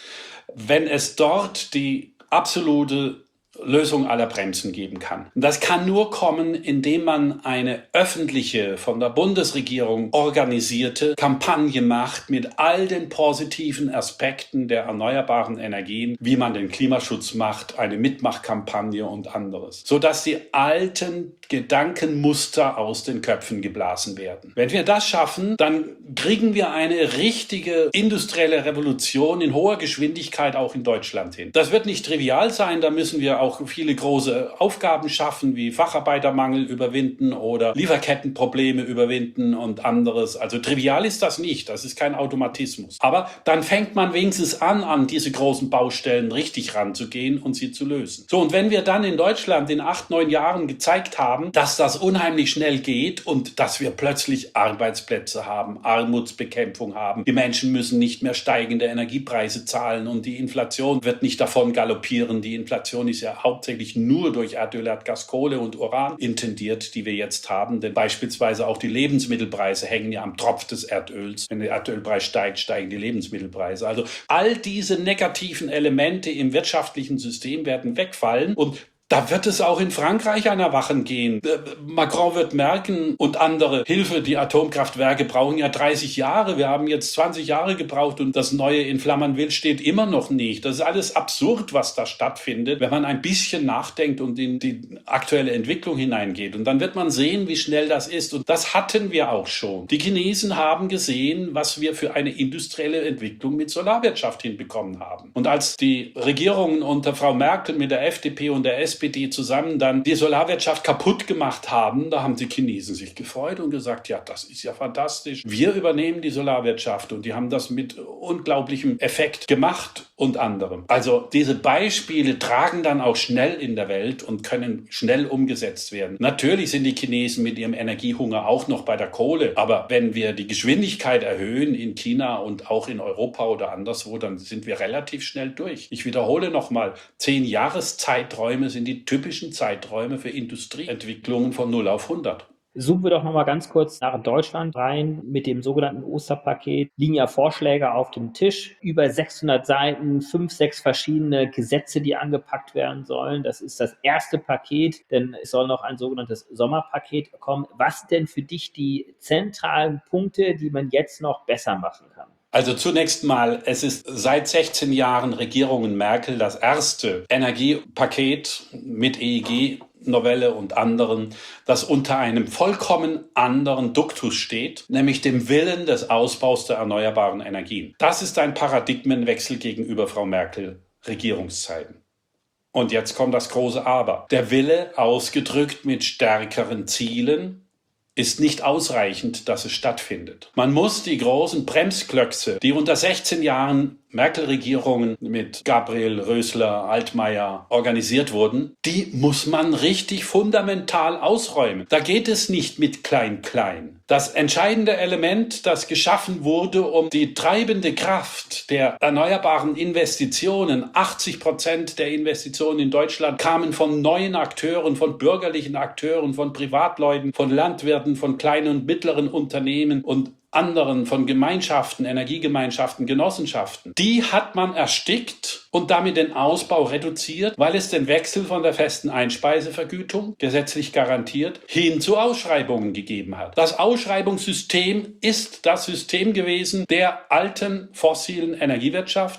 Wenn es dort die absolute Lösung aller Bremsen geben kann. Das kann nur kommen, indem man eine öffentliche, von der Bundesregierung organisierte Kampagne macht mit all den positiven Aspekten der erneuerbaren Energien, wie man den Klimaschutz macht, eine Mitmachkampagne und anderes, sodass die alten Gedankenmuster aus den Köpfen geblasen werden. Wenn wir das schaffen, dann kriegen wir eine richtige industrielle Revolution in hoher Geschwindigkeit auch in Deutschland hin. Das wird nicht trivial sein, da müssen wir auch viele große Aufgaben schaffen, wie Facharbeitermangel überwinden oder Lieferkettenprobleme überwinden und anderes. Also trivial ist das nicht, das ist kein Automatismus. Aber dann fängt man wenigstens an, an diese großen Baustellen richtig ranzugehen und sie zu lösen. So, und wenn wir dann in Deutschland in acht, neun Jahren gezeigt haben, dass das unheimlich schnell geht und dass wir plötzlich Arbeitsplätze haben, Armutsbekämpfung haben, die Menschen müssen nicht mehr steigende Energiepreise zahlen und die Inflation wird nicht davon galoppieren. Die Inflation ist ja hauptsächlich nur durch Erdöl, Erdgas, Kohle und Uran intendiert, die wir jetzt haben. Denn beispielsweise auch die Lebensmittelpreise hängen ja am Tropf des Erdöls. Wenn der Erdölpreis steigt, steigen die Lebensmittelpreise. Also all diese negativen Elemente im wirtschaftlichen System werden wegfallen und da wird es auch in Frankreich ein Erwachen gehen. Macron wird merken und andere Hilfe, die Atomkraftwerke brauchen ja dreißig Jahre. Wir haben jetzt zwanzig Jahre gebraucht und das Neue in Flamanville steht immer noch nicht. Das ist alles absurd, was da stattfindet, wenn man ein bisschen nachdenkt und in die aktuelle Entwicklung hineingeht. Und dann wird man sehen, wie schnell das ist. Und das hatten wir auch schon. Die Chinesen haben gesehen, was wir für eine industrielle Entwicklung mit Solarwirtschaft hinbekommen haben. Und als die Regierungen unter Frau Merkel mit der F D P und der S P D zusammen dann die Solarwirtschaft kaputt gemacht haben, da haben die Chinesen sich gefreut und gesagt, ja, das ist ja fantastisch. Wir übernehmen die Solarwirtschaft und die haben das mit unglaublichem Effekt gemacht und anderem. Also diese Beispiele tragen dann auch schnell in der Welt und können schnell umgesetzt werden. Natürlich sind die Chinesen mit ihrem Energiehunger auch noch bei der Kohle, aber wenn wir die Geschwindigkeit erhöhen in China und auch in Europa oder anderswo, dann sind wir relativ schnell durch. Ich wiederhole nochmal, zehn Jahreszeiträume sind die typischen Zeiträume für Industrieentwicklungen von null auf hundert. Zoomen wir doch noch mal ganz kurz nach Deutschland rein. Mit dem sogenannten Osterpaket liegen ja Vorschläge auf dem Tisch. Über sechshundert Seiten, fünf, sechs verschiedene Gesetze, die angepackt werden sollen. Das ist das erste Paket, denn es soll noch ein sogenanntes Sommerpaket kommen. Was denn für dich die zentralen Punkte, die man jetzt noch besser machen kann? Also zunächst mal, es ist seit sechzehn Jahren Regierungen Merkel das erste Energiepaket mit E E G-Novelle und anderen, das unter einem vollkommen anderen Duktus steht, nämlich dem Willen des Ausbaus der erneuerbaren Energien. Das ist ein Paradigmenwechsel gegenüber Frau Merkel Regierungszeiten. Und jetzt kommt das große Aber. Der Wille, ausgedrückt mit stärkeren Zielen, ist nicht ausreichend, dass es stattfindet. Man muss die großen Bremsklötze, die unter sechzehn Jahren Merkel-Regierungen mit Gabriel, Rösler, Altmaier organisiert wurden, die muss man richtig fundamental ausräumen. Da geht es nicht mit Klein-Klein. Das entscheidende Element, das geschaffen wurde, um die treibende Kraft der erneuerbaren Investitionen, achtzig Prozent der Investitionen in Deutschland kamen von neuen Akteuren, von bürgerlichen Akteuren, von Privatleuten, von Landwirten, von kleinen und mittleren Unternehmen und anderen, von Gemeinschaften, Energiegemeinschaften, Genossenschaften. Die hat man erstickt und damit den Ausbau reduziert, weil es den Wechsel von der festen Einspeisevergütung, gesetzlich garantiert, hin zu Ausschreibungen gegeben hat. Das Ausschreibungssystem ist das System gewesen der alten fossilen Energiewirtschaft.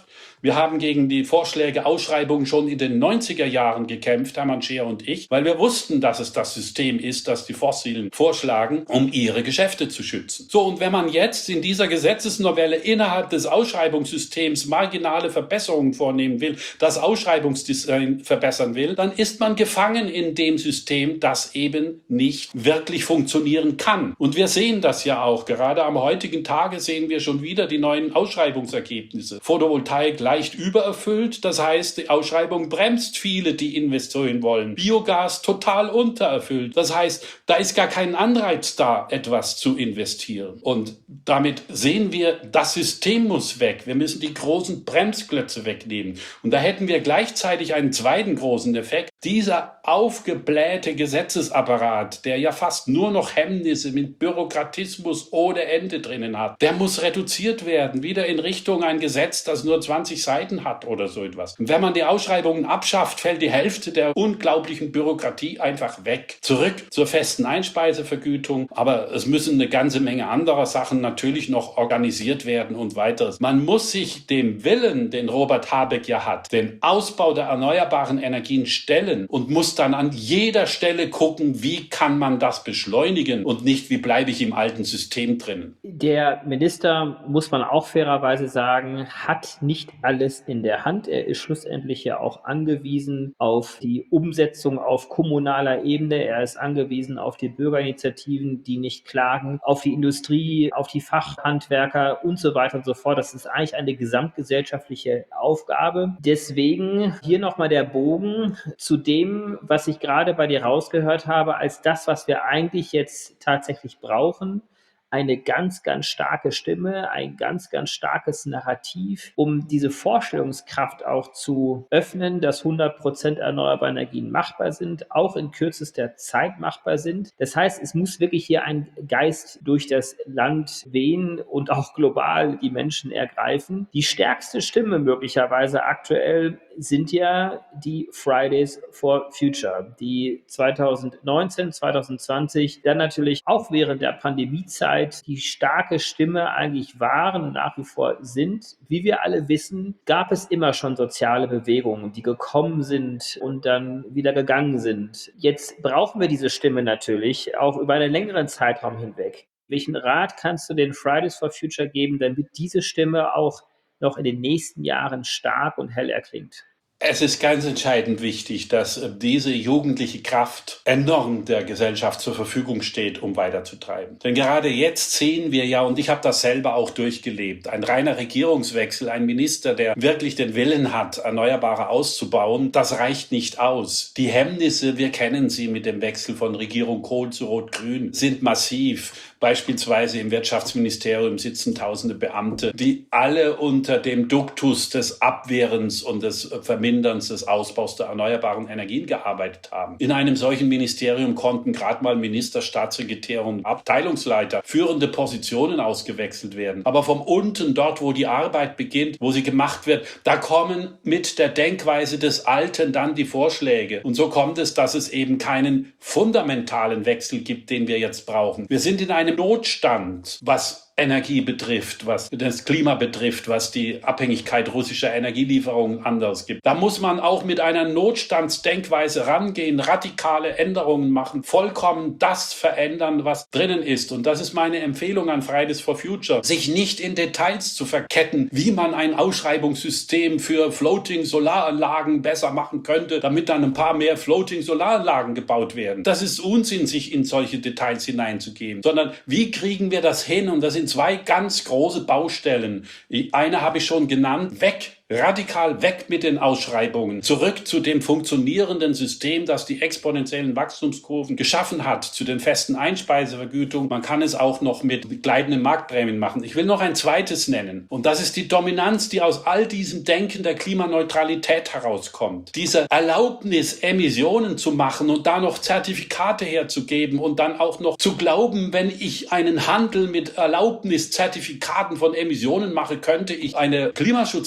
Wir haben gegen die Vorschläge Ausschreibungen schon in den neunziger Jahren gekämpft, Hermann Scheer und ich, weil wir wussten, dass es das System ist, das die Fossilen vorschlagen, um ihre Geschäfte zu schützen. So, und wenn man jetzt in dieser Gesetzesnovelle innerhalb des Ausschreibungssystems marginale Verbesserungen vornehmen will, das Ausschreibungsdesign verbessern will, dann ist man gefangen in dem System, das eben nicht wirklich funktionieren kann. Und wir sehen das ja auch. Gerade am heutigen Tage sehen wir schon wieder die neuen Ausschreibungsergebnisse. Photovoltaik leicht übererfüllt, das heißt, die Ausschreibung bremst viele, die investieren wollen. Biogas total untererfüllt, das heißt, da ist gar kein Anreiz da, etwas zu investieren. Und damit sehen wir, das System muss weg. Wir müssen die großen Bremsklötze wegnehmen. Und da hätten wir gleichzeitig einen zweiten großen Effekt. Dieser aufgeblähte Gesetzesapparat, der ja fast nur noch Hemmnisse mit Bürokratismus ohne Ende drinnen hat, der muss reduziert werden, wieder in Richtung ein Gesetz, das nur zwanzig Seiten hat oder so etwas. Und wenn man die Ausschreibungen abschafft, fällt die Hälfte der unglaublichen Bürokratie einfach weg. Zurück zur festen Einspeisevergütung, aber es müssen eine ganze Menge anderer Sachen natürlich noch organisiert werden und weiteres. Man muss sich dem Willen, den Robert Habeck ja hat, den Ausbau der erneuerbaren Energien stellen und muss dann an jeder Stelle gucken, wie kann man das beschleunigen und nicht, wie bleibe ich im alten System drin. Der Minister, muss man auch fairerweise sagen, hat nicht alles in der Hand. Er ist schlussendlich ja auch angewiesen auf die Umsetzung auf kommunaler Ebene. Er ist angewiesen auf die Bürgerinitiativen, die nicht klagen, auf die Industrie, auf die Fachhandwerker und so weiter und so fort. Das ist eigentlich eine gesamtgesellschaftliche Aufgabe. Deswegen hier nochmal der Bogen zu dem, was ich gerade bei dir rausgehört habe, als das, was wir eigentlich jetzt tatsächlich brauchen. Eine ganz, ganz starke Stimme, ein ganz, ganz starkes Narrativ, um diese Vorstellungskraft auch zu öffnen, dass hundert Prozent erneuerbare Energien machbar sind, auch in kürzester Zeit machbar sind. Das heißt, es muss wirklich hier ein Geist durch das Land wehen und auch global die Menschen ergreifen. Die stärkste Stimme möglicherweise aktuell sind ja die Fridays for Future, die zwanzig neunzehn, zwanzig zwanzig dann natürlich auch während der Pandemiezeit die starke Stimme eigentlich waren und nach wie vor sind. Wie wir alle wissen, gab es immer schon soziale Bewegungen, die gekommen sind und dann wieder gegangen sind. Jetzt brauchen wir diese Stimme natürlich auch über einen längeren Zeitraum hinweg. Welchen Rat kannst du den Fridays for Future geben, damit diese Stimme auch noch in den nächsten Jahren stark und hell erklingt? Es ist ganz entscheidend wichtig, dass diese jugendliche Kraft enorm der Gesellschaft zur Verfügung steht, um weiterzutreiben. Denn gerade jetzt sehen wir ja, und ich habe das selber auch durchgelebt, ein reiner Regierungswechsel, ein Minister, der wirklich den Willen hat, Erneuerbare auszubauen, das reicht nicht aus. Die Hemmnisse, wir kennen sie mit dem Wechsel von Regierung Kohl zu Rot-Grün, sind massiv. Beispielsweise im Wirtschaftsministerium sitzen tausende Beamte, die alle unter dem Duktus des Abwehrens und des Verminderns des Ausbaus der erneuerbaren Energien gearbeitet haben. In einem solchen Ministerium konnten gerade mal Minister, Staatssekretär und Abteilungsleiter führende Positionen ausgewechselt werden. Aber von unten, dort wo die Arbeit beginnt, wo sie gemacht wird, da kommen mit der Denkweise des Alten dann die Vorschläge. Und so kommt es, dass es eben keinen fundamentalen Wechsel gibt, den wir jetzt brauchen. Wir sind in einem Notstand, was Energie betrifft, was das Klima betrifft, was die Abhängigkeit russischer Energielieferungen anders gibt. Da muss man auch mit einer Notstandsdenkweise rangehen, radikale Änderungen machen, vollkommen das verändern, was drinnen ist. Und das ist meine Empfehlung an Fridays for Future, sich nicht in Details zu verketten, wie man ein Ausschreibungssystem für Floating-Solaranlagen besser machen könnte, damit dann ein paar mehr Floating-Solaranlagen gebaut werden. Das ist Unsinn, sich in solche Details hineinzugeben, sondern wie kriegen wir das hin? Und das sind zwei ganz große Baustellen. Eine habe ich schon genannt, weg. Radikal weg mit den Ausschreibungen, zurück zu dem funktionierenden System, das die exponentiellen Wachstumskurven geschaffen hat, zu den festen Einspeisevergütungen. Man kann es auch noch mit gleitenden Marktprämien machen. Ich will noch ein zweites nennen, und das ist die Dominanz, die aus all diesem Denken der Klimaneutralität herauskommt. Diese Erlaubnis, Emissionen zu machen und da noch Zertifikate herzugeben und dann auch noch zu glauben, wenn ich einen Handel mit Erlaubnis, Zertifikaten von Emissionen mache, könnte ich einen Klimaschutz hinbekommen.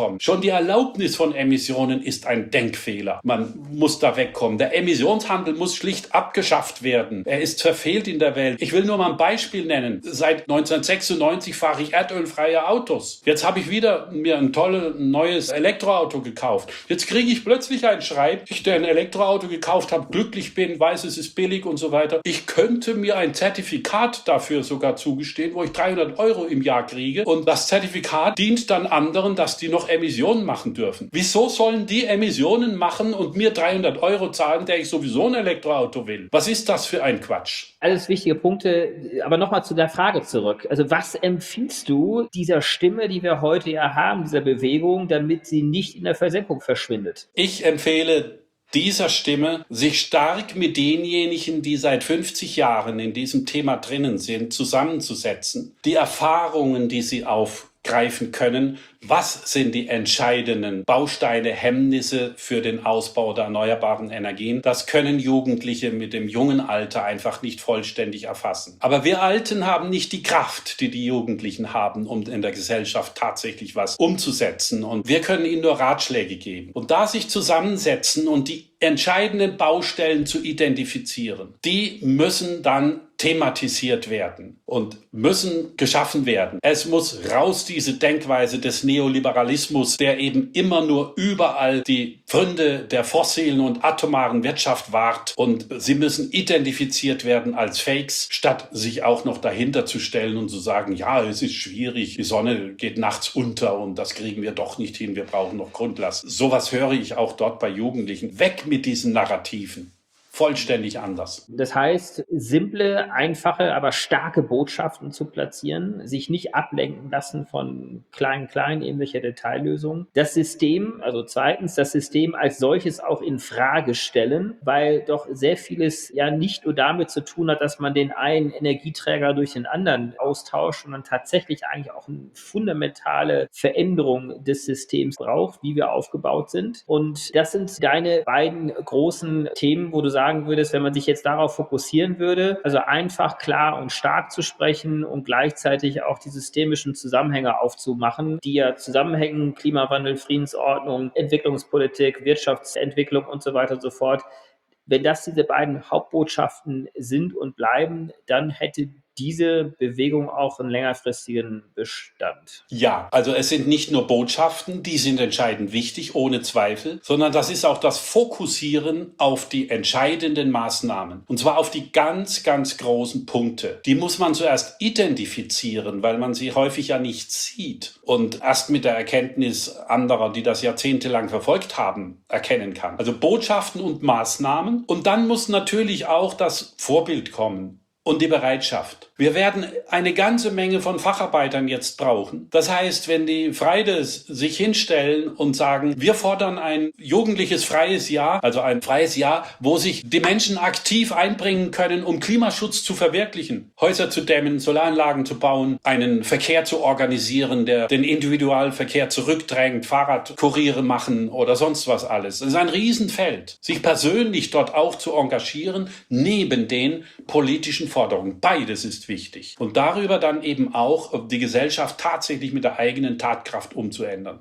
wegkommen. Schon die Erlaubnis von Emissionen ist ein Denkfehler. Man muss da wegkommen. Der Emissionshandel muss schlicht abgeschafft werden. Er ist verfehlt in der Welt. Ich will nur mal ein Beispiel nennen. Seit neunzehnhundertsechsundneunzig fahre ich erdölfreie Autos. Jetzt habe ich wieder mir ein tolles neues Elektroauto gekauft. Jetzt kriege ich plötzlich einen Schreib, ich der ein Elektroauto gekauft habe, glücklich bin, weiß, es ist billig und so weiter. Ich könnte mir ein Zertifikat dafür sogar zugestehen, wo ich dreihundert Euro im Jahr kriege. Und das Zertifikat dient dann anderen, dass die noch Emissionen machen dürfen. Wieso sollen die Emissionen machen und mir dreihundert Euro zahlen, der ich sowieso ein Elektroauto will? Was ist das für ein Quatsch? Alles wichtige Punkte, aber nochmal zu der Frage zurück. Also was empfiehlst du dieser Stimme, die wir heute ja haben, dieser Bewegung, damit sie nicht in der Versenkung verschwindet? Ich empfehle dieser Stimme, sich stark mit denjenigen, die seit fünfzig Jahren in diesem Thema drinnen sind, zusammenzusetzen. Die Erfahrungen, die sie aufgreifen können, was sind die entscheidenden Bausteine, Hemmnisse für den Ausbau der erneuerbaren Energien? Das können Jugendliche mit dem jungen Alter einfach nicht vollständig erfassen. Aber wir Alten haben nicht die Kraft, die die Jugendlichen haben, um in der Gesellschaft tatsächlich was umzusetzen. Und wir können ihnen nur Ratschläge geben. Und da sich zusammensetzen und die entscheidenden Baustellen zu identifizieren, die müssen dann thematisiert werden und müssen geschaffen werden. Es muss raus diese Denkweise des Neoliberalismus, der eben immer nur überall die Pfründe der fossilen und atomaren Wirtschaft wahrt, und sie müssen identifiziert werden als Fakes, statt sich auch noch dahinter zu stellen und zu sagen, ja, es ist schwierig, die Sonne geht nachts unter und das kriegen wir doch nicht hin, wir brauchen noch Grundlast. Sowas höre ich auch dort bei Jugendlichen. Weg mit diesen Narrativen. Vollständig anders. Das heißt, simple, einfache, aber starke Botschaften zu platzieren, sich nicht ablenken lassen von kleinen, kleinen, irgendwelcher Detaillösungen. Das System, also zweitens, das System als solches auch in Frage stellen, weil doch sehr vieles ja nicht nur damit zu tun hat, dass man den einen Energieträger durch den anderen austauscht, sondern tatsächlich eigentlich auch eine fundamentale Veränderung des Systems braucht, wie wir aufgebaut sind. Und das sind deine beiden großen Themen, wo du sagst, sagen würdest, wenn man sich jetzt darauf fokussieren würde, also einfach, klar und stark zu sprechen und gleichzeitig auch die systemischen Zusammenhänge aufzumachen, die ja zusammenhängen, Klimawandel, Friedensordnung, Entwicklungspolitik, Wirtschaftsentwicklung und so weiter und so fort. Wenn das diese beiden Hauptbotschaften sind und bleiben, dann hätte diese Bewegung auch einen längerfristigen Bestand. Ja, also es sind nicht nur Botschaften, die sind entscheidend wichtig, ohne Zweifel, sondern das ist auch das Fokussieren auf die entscheidenden Maßnahmen. Und zwar auf die ganz, ganz großen Punkte. Die muss man zuerst identifizieren, weil man sie häufig ja nicht sieht und erst mit der Erkenntnis anderer, die das jahrzehntelang verfolgt haben, erkennen kann. Also Botschaften und Maßnahmen. Und dann muss natürlich auch das Vorbild kommen. Und die Bereitschaft. Wir werden eine ganze Menge von Facharbeitern jetzt brauchen. Das heißt, wenn die Fridays sich hinstellen und sagen, wir fordern ein jugendliches freies Jahr, also ein freies Jahr, wo sich die Menschen aktiv einbringen können, um Klimaschutz zu verwirklichen, Häuser zu dämmen, Solaranlagen zu bauen, einen Verkehr zu organisieren, der den Individualverkehr zurückdrängt, Fahrradkuriere machen oder sonst was alles. Das ist ein Riesenfeld. Sich persönlich dort auch zu engagieren, neben den politischen Forderungen. Beides ist wichtig. Und darüber dann eben auch die Gesellschaft tatsächlich mit der eigenen Tatkraft umzuändern.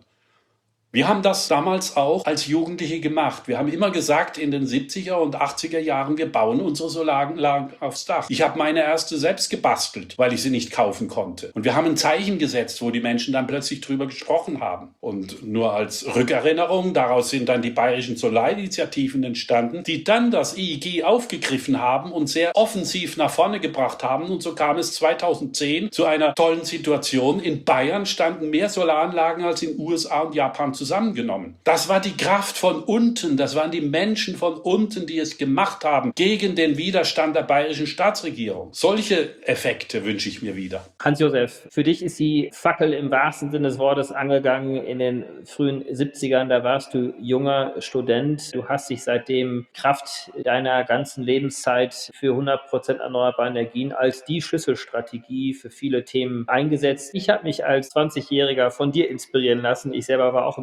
Wir haben das damals auch als Jugendliche gemacht. Wir haben immer gesagt, in den siebziger und achtziger Jahren, wir bauen unsere Solaranlagen aufs Dach. Ich habe meine erste selbst gebastelt, weil ich sie nicht kaufen konnte. Und wir haben ein Zeichen gesetzt, wo die Menschen dann plötzlich drüber gesprochen haben. Und nur als Rückerinnerung, daraus sind dann die bayerischen Solarinitiativen entstanden, die dann das I E G aufgegriffen haben und sehr offensiv nach vorne gebracht haben. Und so kam es zweitausendzehn zu einer tollen Situation. In Bayern standen mehr Solaranlagen als in U S A und Japan zusammen. zusammengenommen. Das war die Kraft von unten, das waren die Menschen von unten, die es gemacht haben, gegen den Widerstand der bayerischen Staatsregierung. Solche Effekte wünsche ich mir wieder. Hans-Josef, für dich ist die Fackel im wahrsten Sinne des Wortes angegangen in den frühen siebzigern, da warst du junger Student, du hast dich seitdem Kraft deiner ganzen Lebenszeit für hundert Prozent erneuerbare Energien als die Schlüsselstrategie für viele Themen eingesetzt. Ich habe mich als zwanzigjähriger von dir inspirieren lassen, ich selber war auch im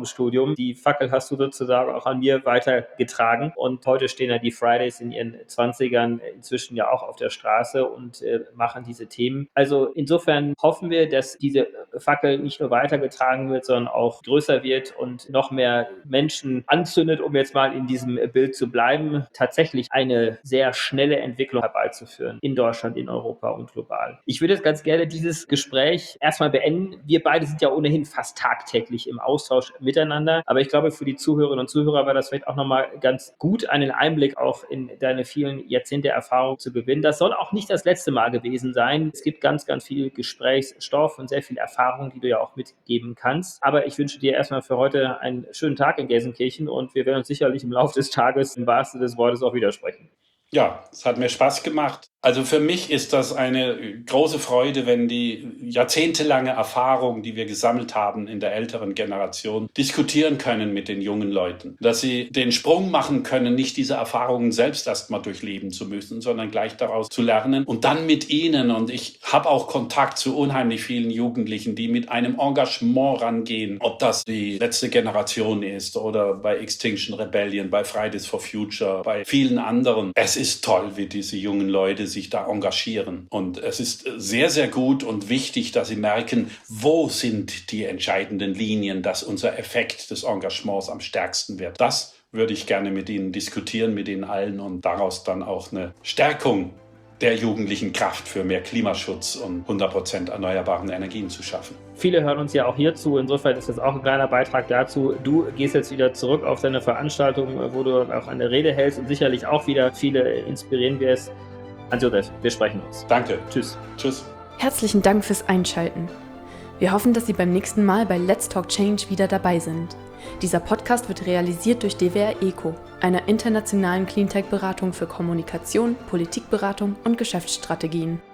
Lehramtsstudium. Die Fackel hast du sozusagen auch an mir weitergetragen und heute stehen ja die Fridays in ihren zwanzigern inzwischen ja auch auf der Straße und äh, machen diese Themen. Also insofern hoffen wir, dass diese Fackel nicht nur weitergetragen wird, sondern auch größer wird und noch mehr Menschen anzündet, um jetzt mal in diesem Bild zu bleiben, tatsächlich eine sehr schnelle Entwicklung herbeizuführen in Deutschland, in Europa und global. Ich würde jetzt ganz gerne dieses Gespräch erstmal beenden. Wir beide sind ja ohnehin fast tagtäglich im Austausch miteinander, aber ich glaube, für die Zuhörerinnen und Zuhörer war das vielleicht auch nochmal ganz gut, einen Einblick auch in deine vielen Jahrzehnte Erfahrung zu gewinnen. Das soll auch nicht das letzte Mal gewesen sein. Es gibt ganz, ganz viel Gesprächsstoff und sehr viel Erfahrung, die du ja auch mitgeben kannst. Aber ich wünsche dir erstmal für heute einen schönen Tag in Gelsenkirchen und wir werden uns sicherlich im Laufe des Tages im wahrsten des Wortes auch widersprechen. Ja, es hat mir Spaß gemacht. Also für mich ist das eine große Freude, wenn die jahrzehntelange Erfahrung, die wir gesammelt haben in der älteren Generation, diskutieren können mit den jungen Leuten. Dass sie den Sprung machen können, nicht diese Erfahrungen selbst erstmal durchleben zu müssen, sondern gleich daraus zu lernen und dann mit ihnen. Und ich habe auch Kontakt zu unheimlich vielen Jugendlichen, die mit einem Engagement rangehen, ob das die letzte Generation ist oder bei Extinction Rebellion, bei Fridays for Future, bei vielen anderen. Es ist toll, wie diese jungen Leute sich da engagieren. Und es ist sehr, sehr gut und wichtig, dass sie merken, wo sind die entscheidenden Linien, dass unser Effekt des Engagements am stärksten wird. Das würde ich gerne mit Ihnen diskutieren, mit Ihnen allen und daraus dann auch eine Stärkung der jugendlichen Kraft für mehr Klimaschutz und hundert Prozent erneuerbaren Energien zu schaffen. Viele hören uns ja auch hierzu, insofern ist das auch ein kleiner Beitrag dazu. Du gehst jetzt wieder zurück auf deine Veranstaltung, wo du auch eine Rede hältst und sicherlich auch wieder viele inspirieren wirst. Hans-Josef, wir sprechen uns. Danke. Tschüss. Tschüss. Herzlichen Dank fürs Einschalten. Wir hoffen, dass Sie beim nächsten Mal bei Let's Talk Change wieder dabei sind. Dieser Podcast wird realisiert durch D W R ECO, einer internationalen Cleantech-Beratung für Kommunikation, Politikberatung und Geschäftsstrategien.